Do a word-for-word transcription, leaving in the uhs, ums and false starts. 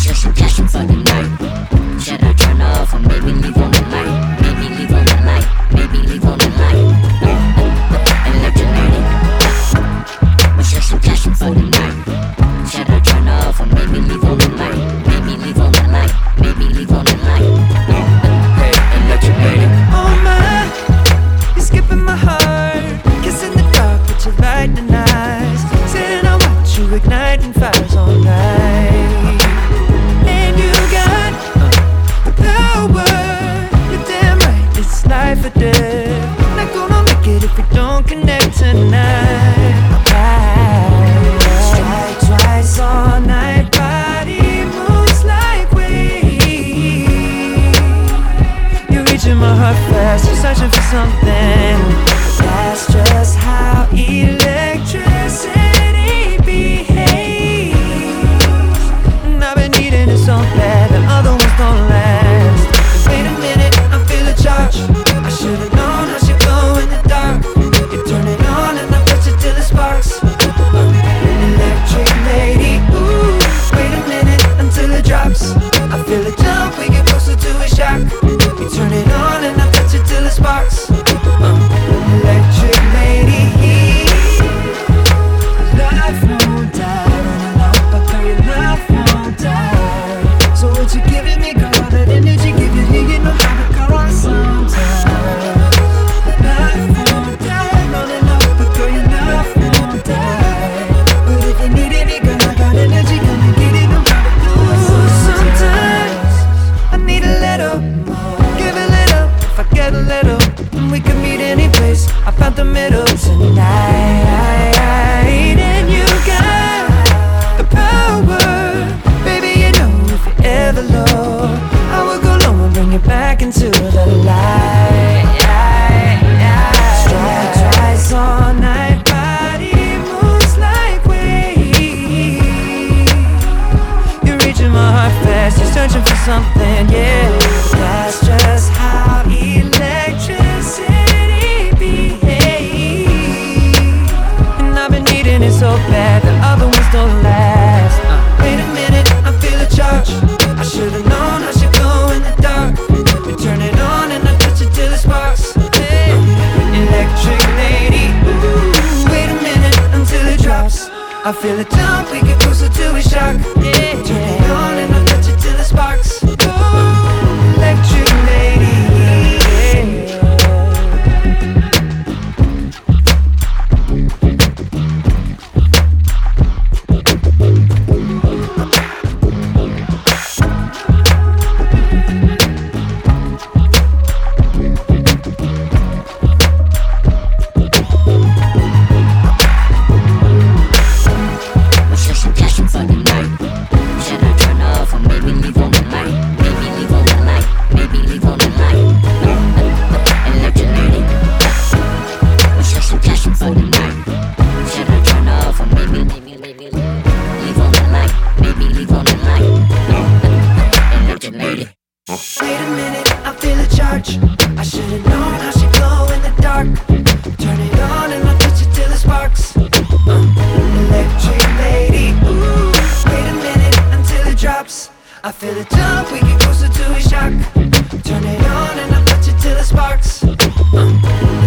show some passion for the night. Should I turn off or maybe leave on the light? Maybe leave on the light, maybe leave on the light. Electrolytic. We'll show some passion for the night. Should I turn off or maybe leave on the light? Maybe leave on the light, maybe leave on the light. Hey, electrolytic. Oh my, you're skipping my heart. Kiss in the dark, but you light the night. Sitting I watch you igniting fires all night. And you got the power. You're damn right, it's life or death. Not gonna make it if we don't connect tonight. Strike twice all night, body moves like waves. You're reaching my heart fast, you're searching for something. That's just how electricity behaves. And I've been needing it so bad, the other ones don't last. Wait a minute, I feel a charge. I should've known I should glow in the dark. You turn it on and I touch it till it sparks. Electric lady, ooh. Wait a minute until it drops. I feel it jump, we get closer to a shock. You turn it on and I touch it till it sparks. Electric lady, life won't die. Running out, but girl, your life won't die. So what you giving me, girl? All that energy, give you here, you know how to call on sometimes. Life won't die. Running out, but girl, your life won't die. But if you need me, girl, I got energy, come and get it, no how to do it. Sometimes I need a little, give a little, if I get a little. We could meet any place, I found the middle tonight. And you got the power. Baby, you know if you're ever low, I will go low and bring you back into the light. Strike twice all night, body moves like waves. You're reaching my heart fast, you're searching for something, yeah. That's just how electricity behaves. And I've been needing it so bad, the other ones don't last. Wait a minute, I feel a charge. I should've known I should go in the dark. We turn it on and I touch it till it sparks. Hey, electric lady, ooh. Wait a minute until it drops. I feel it jump, we get closer to a shock. Yeah, turn it on and I touch it till it sparks. Ooh, electric lady, yeah. Wait a minute, I feel a charge. I should've known I should glow in the dark. Turn it on and I touch it till it sparks. uh, Electric lady, ooh. Wait a minute until it drops. I feel it jump, we get closer to a shock. Turn it on and I touch it till it sparks. uh,